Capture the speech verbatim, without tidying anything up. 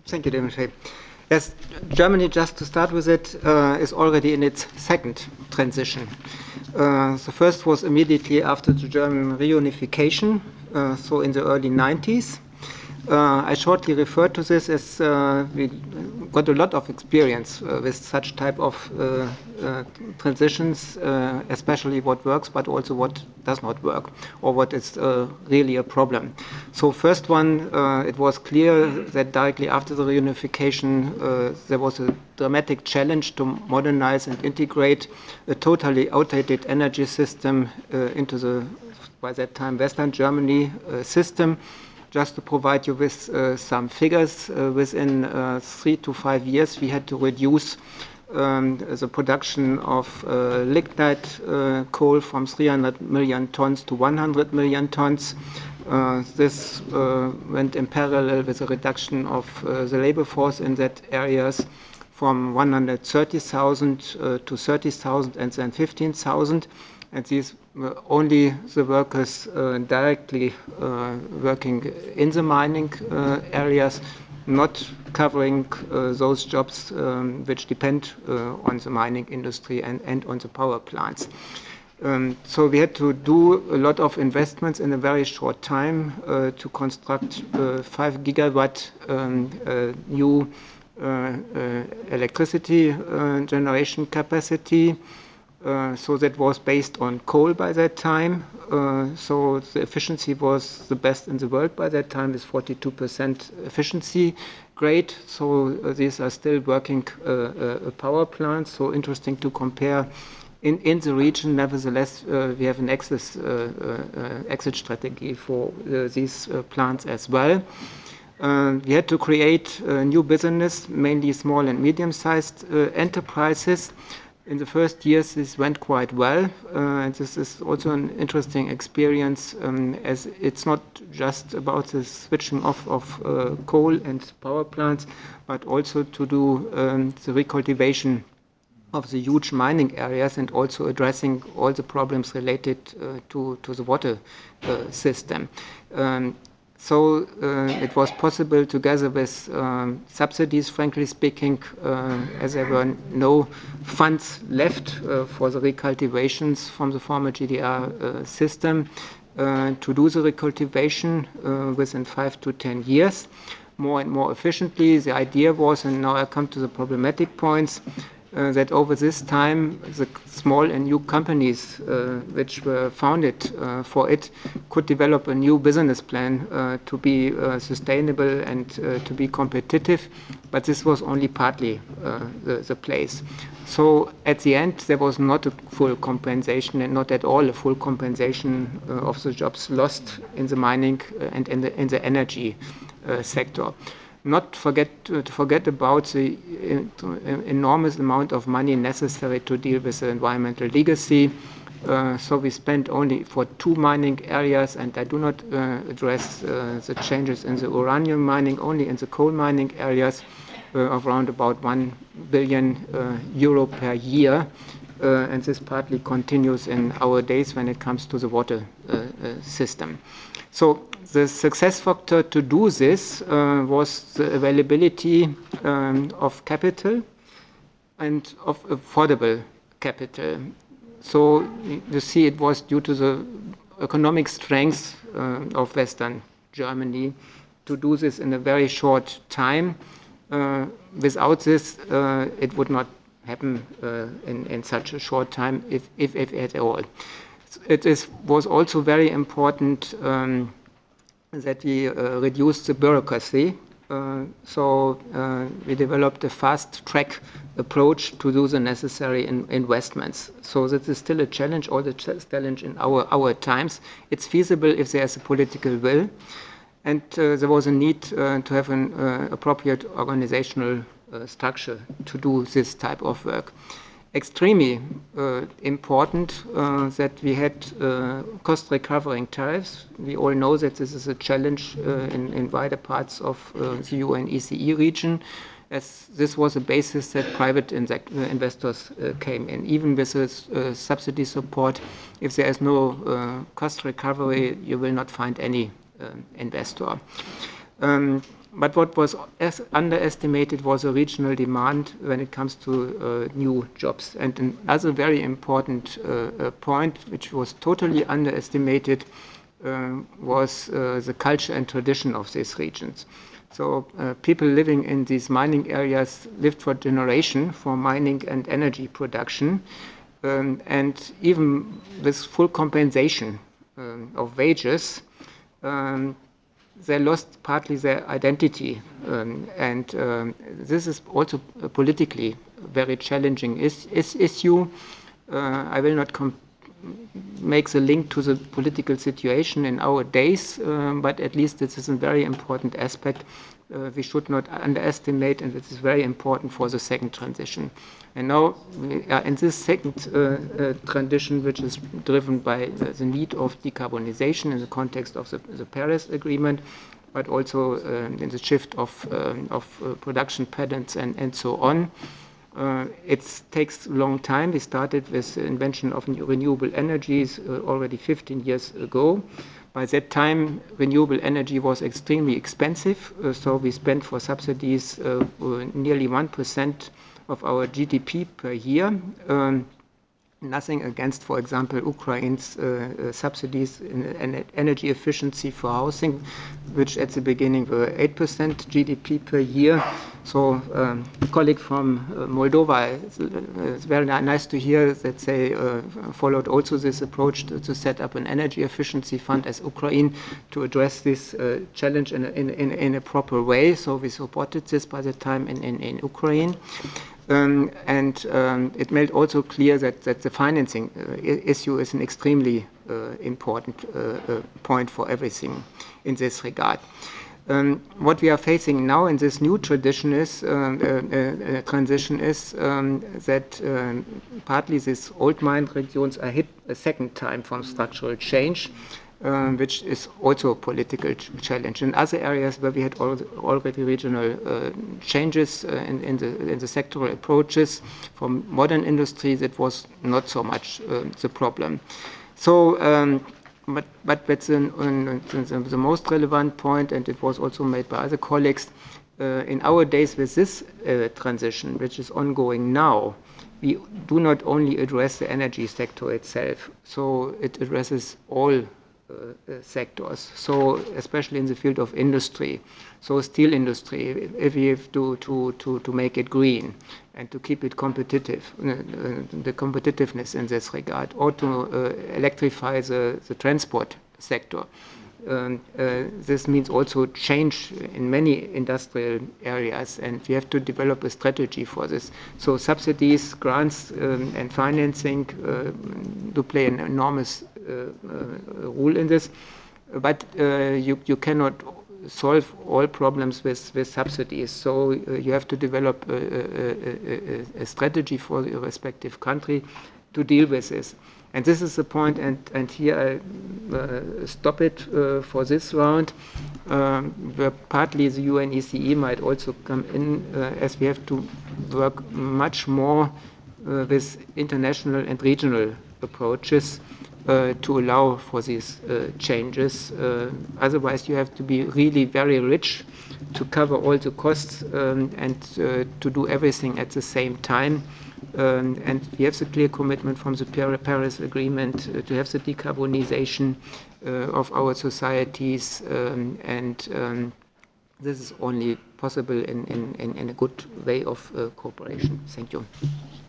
Thank you, Dimitri. Yes, Germany, just to start with it, uh, is already in its second transition. Uh, the first was immediately after the German reunification, uh, so in the early nineties. Uh, I shortly referred to this as uh, we got a lot of experience uh, with such type of uh, uh, transitions, uh, especially what works, but also what does not work, or what is uh, really a problem. So first one, uh, it was clear that directly after the reunification, uh, there was a dramatic challenge to modernize and integrate a totally outdated energy system uh, into the, by that time, Western Germany uh, system. Just to provide you with uh, some figures, uh, within uh, three to five years, we had to reduce um, the production of uh, lignite uh, coal from three hundred million tons to one hundred million tons. Uh, this uh, went in parallel with a reduction of uh, the labor force in that areas from one hundred thirty thousand uh, to thirty thousand and then fifteen thousand. And these were only the workers uh, directly uh, working in the mining uh, areas, not covering uh, those jobs um, which depend uh, on the mining industry and, and on the power plants. Um, so we had to do a lot of investments in a very short time uh, to construct uh, five gigawatt um, uh, new uh, uh, electricity uh, generation capacity. Uh, so that was based on coal by that time. Uh, so the efficiency was the best in the world by that time, with forty-two percent efficiency grade. So uh, these are still working uh, uh, power plants. So interesting to compare. In, in the region, nevertheless, uh, we have an exit, uh, uh, exit strategy for uh, these uh, plants as well. Uh, we had to create a new business, mainly small and medium-sized uh, enterprises. In the first years, this went quite well, uh, and this is also an interesting experience, um, as it's not just about the switching off of uh, coal and power plants, but also to do um, the recultivation of the huge mining areas and also addressing all the problems related uh, to, to the water uh, system. Um, So uh, it was possible, together with um, subsidies, frankly speaking, uh, as there were no funds left uh, for the recultivations from the former G D R uh, system, uh, to do the recultivation uh, within five to ten years, more and more efficiently. The idea was, and now I come to the problematic points, Uh, that over this time, the small and new companies uh, which were founded uh, for it could develop a new business plan uh, to be uh, sustainable and uh, to be competitive, but this was only partly uh, the, the place. So at the end, there was not a full compensation, and not at all a full compensation uh, of the jobs lost in the mining uh, and in the, in the energy uh, sector. Not forget uh, to forget about the uh, enormous amount of money necessary to deal with the environmental legacy. Uh, so we spent only for two mining areas, and I do not uh, address uh, the changes in the uranium mining, only in the coal mining areas uh, of around about one billion uh, euro per year. Uh, and this partly continues in our days when it comes to the water uh, uh, system. So the success factor to do this uh, was the availability um, of capital and of affordable capital. So you see, it was due to the economic strength uh, of Western Germany to do this in a very short time. Uh, without this, uh, it would not happen uh, in, in such a short time, if, if, if at all. It is, was also very important um, that we uh, reduced the bureaucracy. Uh, so uh, we developed a fast-track approach to do the necessary in, investments. So that is still a challenge, or the challenge in our, our times. It's feasible if there's a political will. And uh, there was a need uh, to have an uh, appropriate organizational uh, structure to do this type of work. Extremely uh, important uh, that we had uh, cost recovering tariffs. We all know that this is a challenge uh, in, in wider parts of uh, the E U and E C E region, as this was a basis that private investors uh, came in. Even with this uh, subsidy support, if there is no uh, cost recovery, you will not find any uh, investor. Um, but what was as underestimated was the regional demand when it comes to uh, new jobs. And another very important uh, uh, point, which was totally underestimated, uh, was uh, the culture and tradition of these regions. So uh, people living in these mining areas lived for generation for mining and energy production, um, and even with full compensation um, of wages, um, they lost partly their identity, um, and um, this is also a politically very challenging is, is issue. Uh, I will not com make the link to the political situation in our days, um, but at least this is a very important aspect uh, we should not underestimate, and this is very important for the second transition. And now we are in this second uh, uh, transition, which is driven by uh, the need of decarbonization in the context of the, the Paris Agreement, but also uh, in the shift of, um, of uh, production patterns and, and so on. Uh, it takes a long time. We started with the invention of new renewable energies uh, already fifteen years ago. By that time, renewable energy was extremely expensive, uh, so we spent for subsidies uh, nearly one percent of our G D P per year. Um, Nothing against, for example, Ukraine's uh, uh, subsidies in, in energy efficiency for housing, which at the beginning were eight percent G D P per year. So, um, a colleague from uh, Moldova, it's, uh, it's very nice to hear that they uh, followed also this approach to, to set up an energy efficiency fund as Ukraine to address this uh, challenge in a, in, in, in a proper way. So we supported this by the time in, in, in Ukraine. Um, and um, it made also clear that, that the financing uh, issue is an extremely uh, important uh, uh, point for everything in this regard. Um, what we are facing now in this new tradition is, um, uh, uh, transition is um, that um, partly these old mine regions are hit a second time from structural change, um, which is also a political ch challenge. In other areas where we had al already regional uh, changes uh, in, in, the, in the sectoral approaches from modern industries, it was not so much uh, the problem. So, um, but, but that's an, an, an, the most relevant point, and it was also made by other colleagues. Uh, in our days with this uh, transition, which is ongoing now, we do not only address the energy sector itself, so it addresses all Uh, uh, sectors, so especially in the field of industry, so steel industry, if we have to, to, to, to make it green and to keep it competitive, uh, uh, the competitiveness in this regard, or to uh, electrify the, the transport sector. Um, uh, this means also change in many industrial areas, and we have to develop a strategy for this. So subsidies, grants, um, and financing uh, do play an enormous uh, uh, role in this, but uh, you, you cannot solve all problems with, with subsidies. So uh, you have to develop a, a, a, a strategy for your respective country to deal with this. And this is the point, and, and here I uh, stop it uh, for this round, um, where partly the U N E C E might also come in, uh, as we have to work much more uh, with international and regional approaches uh, to allow for these uh, changes. Uh, otherwise, you have to be really very rich to cover all the costs um, and uh, to do everything at the same time. Um, and we have the clear commitment from the Paris Agreement uh, to have the decarbonization uh, of our societies, um, and um, this is only possible in, in, in a good way of uh, cooperation. Thank you.